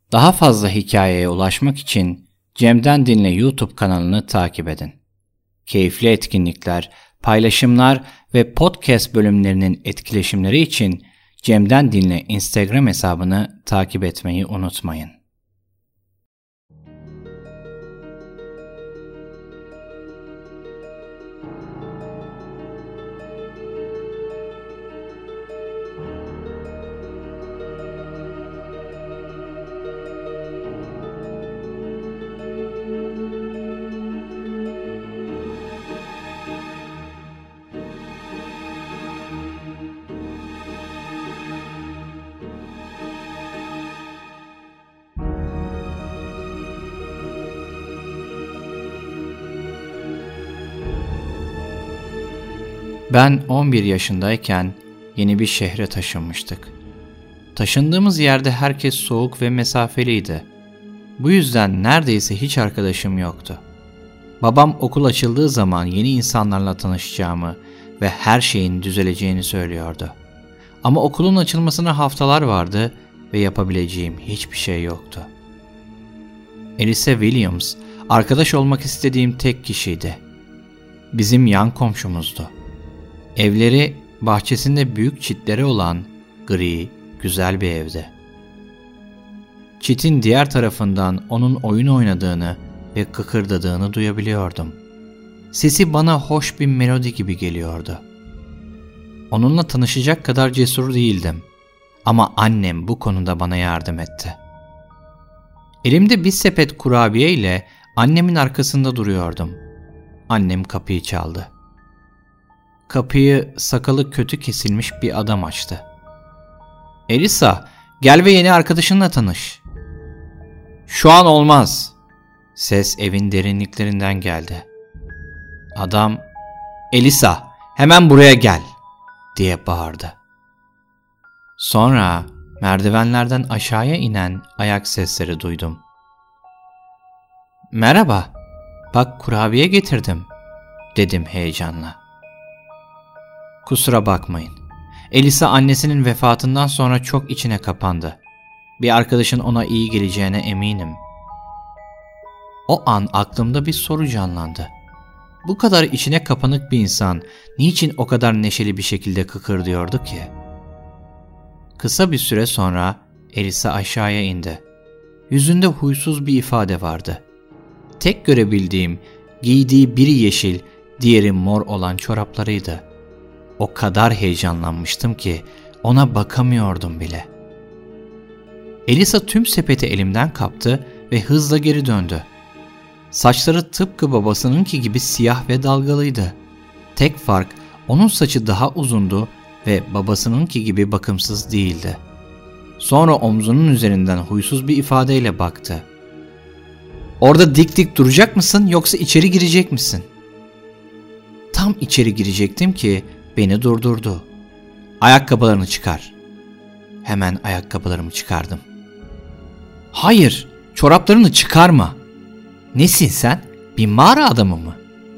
Daha fazla hikayeye ulaşmak için Cem'den Dinle YouTube kanalını takip edin. Keyifli etkinlikler, paylaşımlar ve podcast bölümlerinin etkileşimleri için Cem'den Dinle Instagram hesabını takip etmeyi unutmayın. Ben 11 yaşındayken yeni bir şehre taşınmıştık. Taşındığımız yerde herkes soğuk ve mesafeliydi. Bu yüzden neredeyse hiç arkadaşım yoktu. Babam okul açıldığı zaman yeni insanlarla tanışacağımı ve her şeyin düzeleceğini söylüyordu. Ama okulun açılmasına haftalar vardı ve yapabileceğim hiçbir şey yoktu. Elise Williams, arkadaş olmak istediğim tek kişiydi. Bizim yan komşumuzdu. Evleri bahçesinde büyük çitleri olan gri, güzel bir evdi. Çitin diğer tarafından onun oyun oynadığını ve kıkırdadığını duyabiliyordum. Sesi bana hoş bir melodi gibi geliyordu. Onunla tanışacak kadar cesur değildim. Ama annem bu konuda bana yardım etti. Elimde bir sepet kurabiye ile annemin arkasında duruyordum. Annem kapıyı çaldı. Kapıyı sakalı kötü kesilmiş bir adam açtı. "Elisa, gel ve yeni arkadaşınla tanış." "Şu an olmaz." Ses evin derinliklerinden geldi. Adam, "Elisa, hemen buraya gel," diye bağırdı. Sonra merdivenlerden aşağıya inen ayak sesleri duydum. "Merhaba, bak kurabiye getirdim," dedim heyecanla. Kusura bakmayın. Elisa annesinin vefatından sonra çok içine kapandı. Bir arkadaşın ona iyi geleceğine eminim. O an aklımda bir soru canlandı. Bu kadar içine kapanık bir insan niçin o kadar neşeli bir şekilde kıkırdıyordu ki? Kısa bir süre sonra Elisa aşağıya indi. Yüzünde huysuz bir ifade vardı. Tek görebildiğim giydiği biri yeşil, diğeri mor olan çoraplarıydı. O kadar heyecanlanmıştım ki ona bakamıyordum bile. Elisa tüm sepeti elimden kaptı ve hızla geri döndü. Saçları tıpkı babasınınki gibi siyah ve dalgalıydı. Tek fark onun saçı daha uzundu ve babasınınki gibi bakımsız değildi. Sonra omzunun üzerinden huysuz bir ifadeyle baktı. "Orada dik dik duracak mısın yoksa içeri girecek misin?" Tam içeri girecektim ki beni durdurdu. "Ayakkabılarını çıkar." Hemen ayakkabılarımı çıkardım. "Hayır, çoraplarını çıkarma." "Nesin sen? Bir mağara adamı mı?"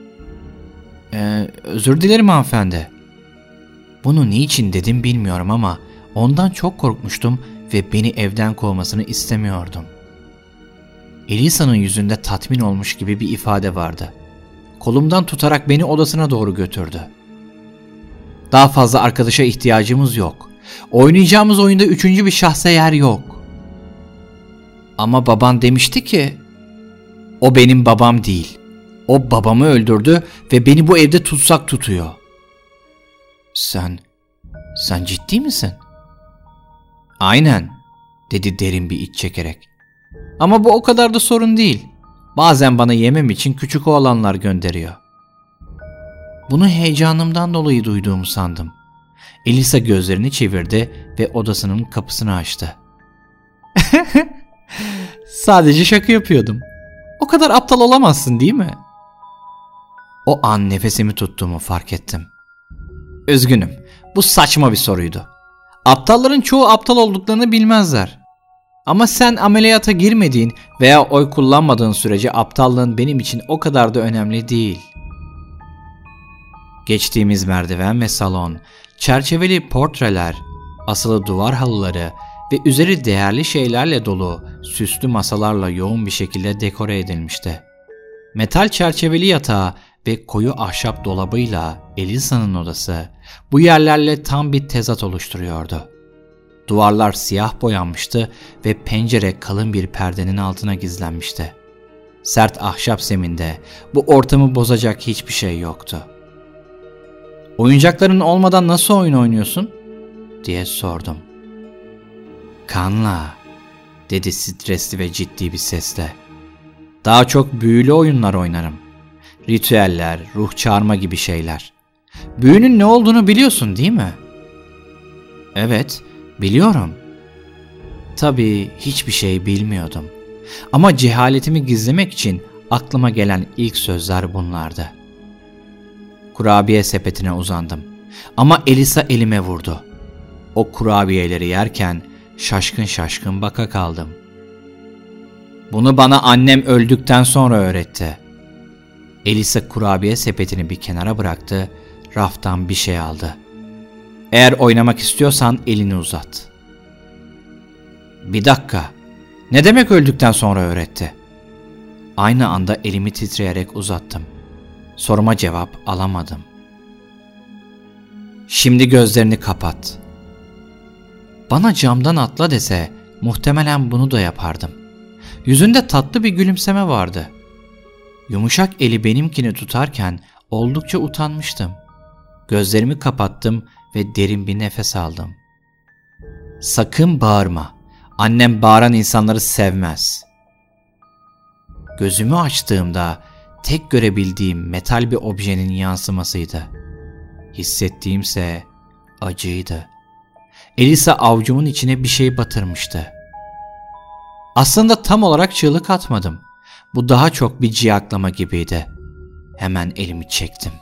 Özür dilerim hanımefendi." Bunu niçin dedim bilmiyorum ama ondan çok korkmuştum ve beni evden kovmasını istemiyordum. Elisa'nın yüzünde tatmin olmuş gibi bir ifade vardı. Kolumdan tutarak beni odasına doğru götürdü. "Daha fazla arkadaşa ihtiyacımız yok. Oynayacağımız oyunda üçüncü bir şahsa yer yok." "Ama baban demişti ki..." "O benim babam değil. O babamı öldürdü ve beni bu evde tutsak tutuyor." Sen ciddi misin?" "Aynen," dedi derin bir iç çekerek. "Ama bu o kadar da sorun değil. Bazen bana yemem için küçük oğlanlar gönderiyor." Bunu heyecanımdan dolayı duyduğumu sandım. Elisa gözlerini çevirdi ve odasının kapısını açtı. "Sadece şaka yapıyordum. O kadar aptal olamazsın değil mi?" O an nefesimi tuttuğumu fark ettim. "Üzgünüm. Bu saçma bir soruydu. Aptalların çoğu aptal olduklarını bilmezler. Ama sen ameliyata girmediğin veya oy kullanmadığın sürece aptallığın benim için o kadar da önemli değil." Geçtiğimiz merdiven ve salon, çerçeveli portreler, asılı duvar halıları ve üzeri değerli şeylerle dolu süslü masalarla yoğun bir şekilde dekore edilmişti. Metal çerçeveli yatağı ve koyu ahşap dolabıyla Elisa'nın odası bu yerlerle tam bir tezat oluşturuyordu. Duvarlar siyah boyanmıştı ve pencere kalın bir perdenin altına gizlenmişti. Sert ahşap zeminde bu ortamı bozacak hiçbir şey yoktu. "Oyuncakların olmadan nasıl oyun oynuyorsun?" diye sordum. "Kanla," dedi stresli ve ciddi bir sesle. "Daha çok büyülü oyunlar oynarım. Ritüeller, ruh çağırma gibi şeyler. Büyünün ne olduğunu biliyorsun değil mi?" "Evet, biliyorum." Tabii hiçbir şey bilmiyordum. Ama cehaletimi gizlemek için aklıma gelen ilk sözler bunlardı. Kurabiye sepetine uzandım. Ama Elisa elime vurdu. O kurabiyeleri yerken şaşkın şaşkın baka kaldım. "Bunu bana annem öldükten sonra öğretti." Elisa kurabiye sepetini bir kenara bıraktı, raftan bir şey aldı. "Eğer oynamak istiyorsan elini uzat." "Bir dakika, ne demek öldükten sonra öğretti?" Aynı anda elimi titreyerek uzattım. Soruma cevap alamadım. "Şimdi gözlerini kapat." Bana camdan atla dese muhtemelen bunu da yapardım. Yüzünde tatlı bir gülümseme vardı. Yumuşak eli benimkini tutarken oldukça utanmıştım. Gözlerimi kapattım ve derin bir nefes aldım. "Sakın bağırma. Annem bağıran insanları sevmez." Gözümü açtığımda tek görebildiğim metal bir objenin yansımasıydı. Hissettiğimse acıydı. Elisa avucumun içine bir şey batırmıştı. Aslında tam olarak çığlık atmadım. Bu daha çok bir ciyaklama gibiydi. Hemen elimi çektim.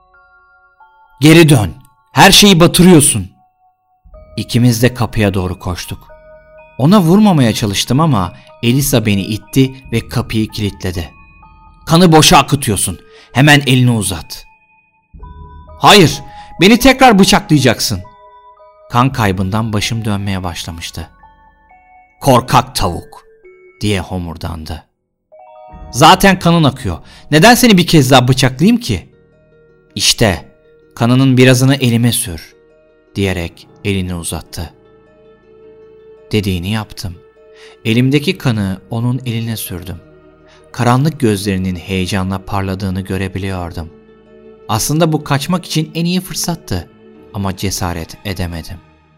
"Geri dön. Her şeyi batırıyorsun." İkimiz de kapıya doğru koştuk. Ona vurmamaya çalıştım ama Elisa beni itti ve kapıyı kilitledi. "Kanı boşa akıtıyorsun. Hemen elini uzat." "Hayır, beni tekrar bıçaklayacaksın." Kan kaybından başım dönmeye başlamıştı. "Korkak tavuk," diye homurdandı. "Zaten kanın akıyor. Neden seni bir kez daha bıçaklayayım ki?" "İşte kanının birazını elime sür," diyerek elini uzattı. Dediğini yaptım. Elimdeki kanı onun eline sürdüm. Karanlık gözlerinin heyecanla parladığını görebiliyordum. Aslında bu kaçmak için en iyi fırsattı ama cesaret edemedim.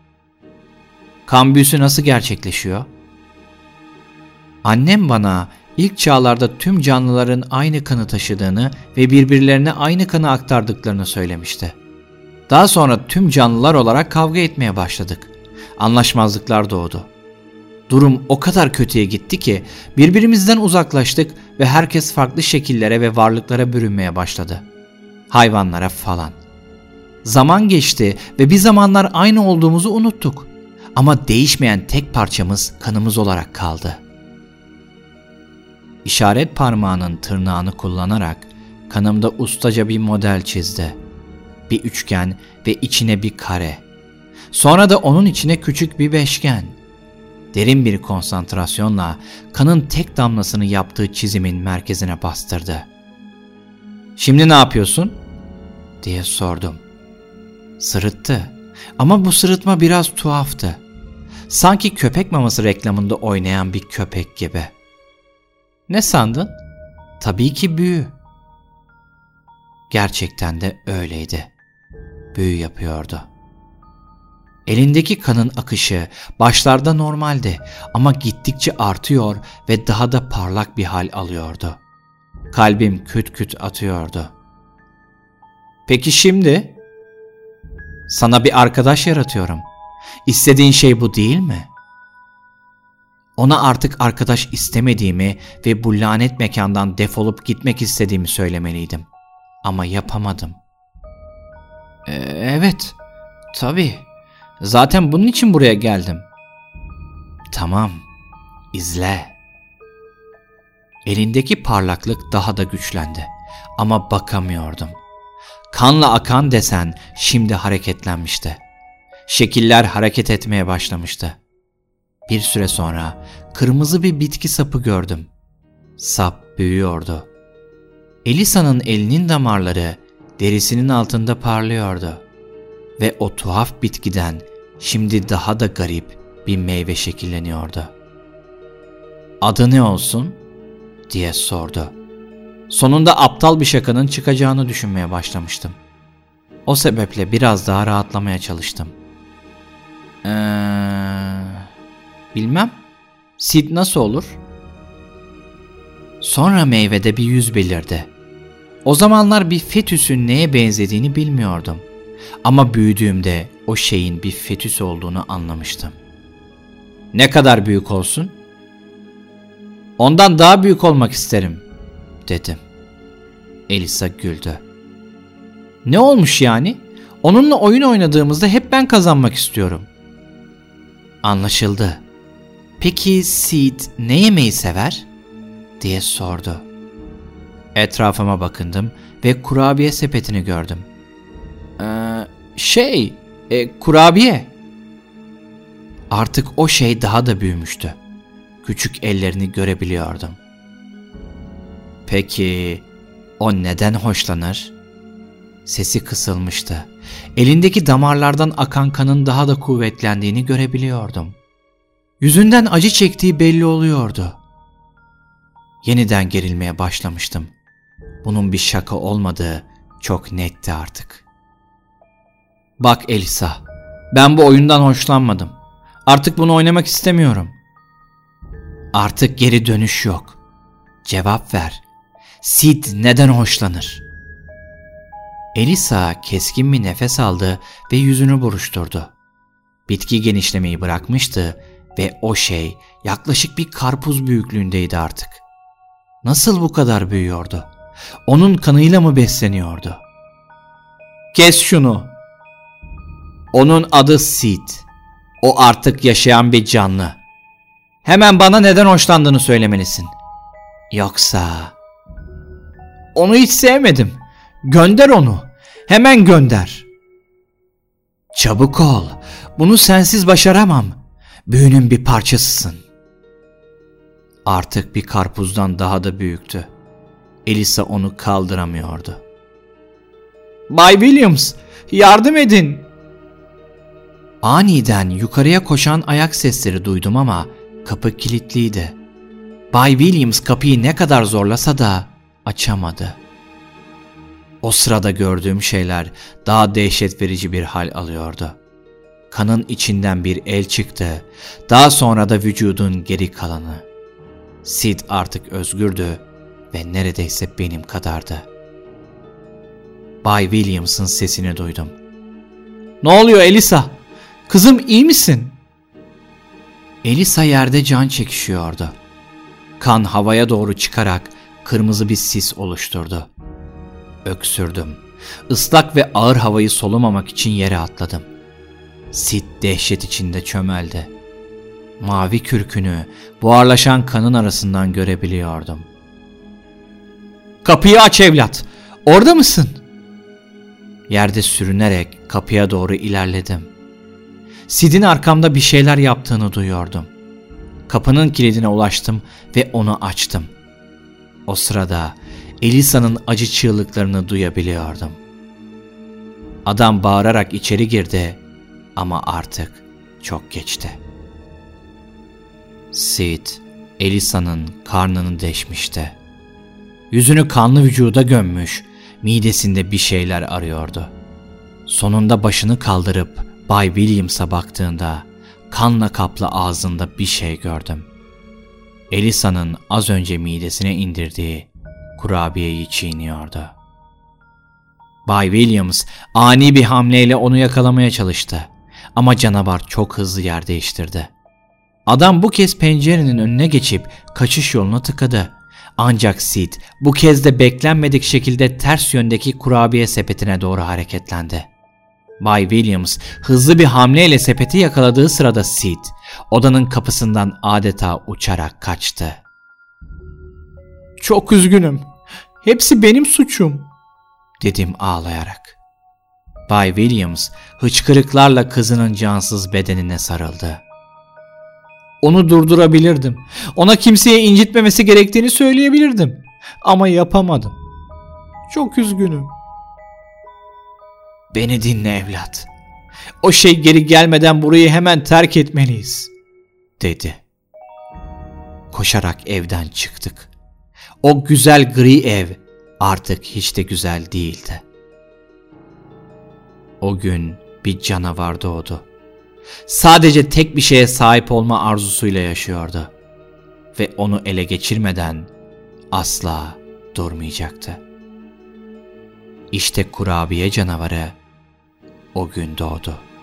"Kan büyüsü nasıl gerçekleşiyor?" Annem bana ilk çağlarda tüm canlıların aynı kanı taşıdığını ve birbirlerine aynı kanı aktardıklarını söylemişti. Daha sonra tüm canlılar olarak kavga etmeye başladık. Anlaşmazlıklar doğdu. Durum o kadar kötüye gitti ki birbirimizden uzaklaştık ve herkes farklı şekillere ve varlıklara bürünmeye başladı. Hayvanlara falan. Zaman geçti ve bir zamanlar aynı olduğumuzu unuttuk. Ama değişmeyen tek parçamız kanımız olarak kaldı. İşaret parmağının tırnağını kullanarak kanımda ustaca bir model çizdi. Bir üçgen ve içine bir kare. Sonra da onun içine küçük bir beşgen. Derin bir konsantrasyonla kanın tek damlasını yaptığı çizimin merkezine bastırdı. "Şimdi ne yapıyorsun?" diye sordum. Sırıttı ama bu sırıtma biraz tuhaftı. Sanki köpek maması reklamında oynayan bir köpek gibi. "Ne sandın?" "Tabii ki büyü." Gerçekten de öyleydi. Büyü yapıyordu. Elindeki kanın akışı başlarda normaldi ama gittikçe artıyor ve daha da parlak bir hal alıyordu. Kalbim küt küt atıyordu. "Peki şimdi?" "Sana bir arkadaş yaratıyorum. İstediğin şey bu değil mi?" Ona artık arkadaş istemediğimi ve bu lanet mekandan defolup gitmek istediğimi söylemeliydim. Ama yapamadım. Evet, tabii. Zaten bunun için buraya geldim." "Tamam, izle." Elindeki parlaklık daha da güçlendi ama bakamıyordum. Kanla akan desen şimdi hareketlenmişti. Şekiller hareket etmeye başlamıştı. Bir süre sonra kırmızı bir bitki sapı gördüm. Sap büyüyordu. Elisa'nın elinin damarları derisinin altında parlıyordu. Ve o tuhaf bitkiden şimdi daha da garip bir meyve şekilleniyordu. "Adı ne olsun?" diye sordu. Sonunda aptal bir şakanın çıkacağını düşünmeye başlamıştım. O sebeple biraz daha rahatlamaya çalıştım. Bilmem. Sid nasıl olur? Sonra meyvede bir yüz belirdi. O zamanlar bir fetüsün neye benzediğini bilmiyordum. Ama büyüdüğümde o şeyin bir fetüs olduğunu anlamıştım. "Ne kadar büyük olsun?" "Ondan daha büyük olmak isterim," dedim. Elisa güldü. "Ne olmuş yani? Onunla oyun oynadığımızda hep ben kazanmak istiyorum." Anlaşıldı. "Peki Sid ne yemeyi sever?" diye sordu. Etrafıma bakındım ve kurabiye sepetini gördüm. Kurabiye." Artık o şey daha da büyümüştü. Küçük ellerini görebiliyordum. "Peki o neden hoşlanır?" Sesi kısılmıştı. Elindeki damarlardan akan kanın daha da kuvvetlendiğini görebiliyordum. Yüzünden acı çektiği belli oluyordu. Yeniden gerilmeye başlamıştım. Bunun bir şaka olmadığı çok netti artık. "Bak Elisa, ben bu oyundan hoşlanmadım. Artık bunu oynamak istemiyorum." "Artık geri dönüş yok. Cevap ver. Sid neden hoşlanır?" Elisa keskin bir nefes aldı ve yüzünü buruşturdu. Bitki genişlemeyi bırakmıştı ve o şey yaklaşık bir karpuz büyüklüğündeydi artık. Nasıl bu kadar büyüyordu? Onun kanıyla mı besleniyordu? "Kes şunu." "Onun adı Sid. O artık yaşayan bir canlı. Hemen bana neden hoşlandığını söylemelisin. Yoksa..." "Onu hiç sevmedim. Gönder onu. Hemen gönder." "Çabuk ol. Bunu sensiz başaramam. Büyünün bir parçasısın." Artık bir karpuzdan daha da büyüktü. Elisa onu kaldıramıyordu. "Bay Williams, yardım edin!" Aniden yukarıya koşan ayak sesleri duydum ama kapı kilitliydi. Bay Williams kapıyı ne kadar zorlasa da açamadı. O sırada gördüğüm şeyler daha dehşet verici bir hal alıyordu. Kanın içinden bir el çıktı, daha sonra da vücudun geri kalanı. Sid artık özgürdü ve neredeyse benim kadardı. Bay Williams'ın sesini duydum. "Ne oluyor Elisa? Kızım, iyi misin?" Elisa yerde can çekişiyordu. Kan havaya doğru çıkarak kırmızı bir sis oluşturdu. Öksürdüm. Islak ve ağır havayı solumamak için yere atladım. Sid dehşet içinde çömeldi. Mavi kürkünü buharlaşan kanın arasından görebiliyordum. "Kapıyı aç evlat! Orada mısın?" Yerde sürünerek kapıya doğru ilerledim. Sid'in arkamda bir şeyler yaptığını duyuyordum. Kapının kilidine ulaştım ve onu açtım. O sırada Elisa'nın acı çığlıklarını duyabiliyordum. Adam bağırarak içeri girdi ama artık çok geçti. Sid, Elisa'nın karnını deşmişti. Yüzünü kanlı vücuda gömmüş, midesinde bir şeyler arıyordu. Sonunda başını kaldırıp Bay Williams'a baktığında kanla kaplı ağzında bir şey gördüm. Elisa'nın az önce midesine indirdiği kurabiyeyi çiğniyordu. Bay Williams ani bir hamleyle onu yakalamaya çalıştı. Ama canavar çok hızlı yer değiştirdi. Adam bu kez pencerenin önüne geçip kaçış yolunu tıkadı. Ancak Sid bu kez de beklenmedik şekilde ters yöndeki kurabiye sepetine doğru hareketlendi. Bay Williams hızlı bir hamleyle sepeti yakaladığı sırada Sid odanın kapısından adeta uçarak kaçtı. "Çok üzgünüm. Hepsi benim suçum," dedim ağlayarak. Bay Williams hıçkırıklarla kızının cansız bedenine sarıldı. Onu durdurabilirdim. Ona kimseye incitmemesi gerektiğini söyleyebilirdim. Ama yapamadım. Çok üzgünüm. Beni dinle evlat. O şey geri gelmeden burayı hemen terk etmeliyiz, dedi. Koşarak evden çıktık. O güzel gri ev artık hiç de güzel değildi. O gün bir canavar doğdu. Sadece tek bir şeye sahip olma arzusuyla yaşıyordu. Ve onu ele geçirmeden asla durmayacaktı. İşte kurabiye canavarı o gün doğdu.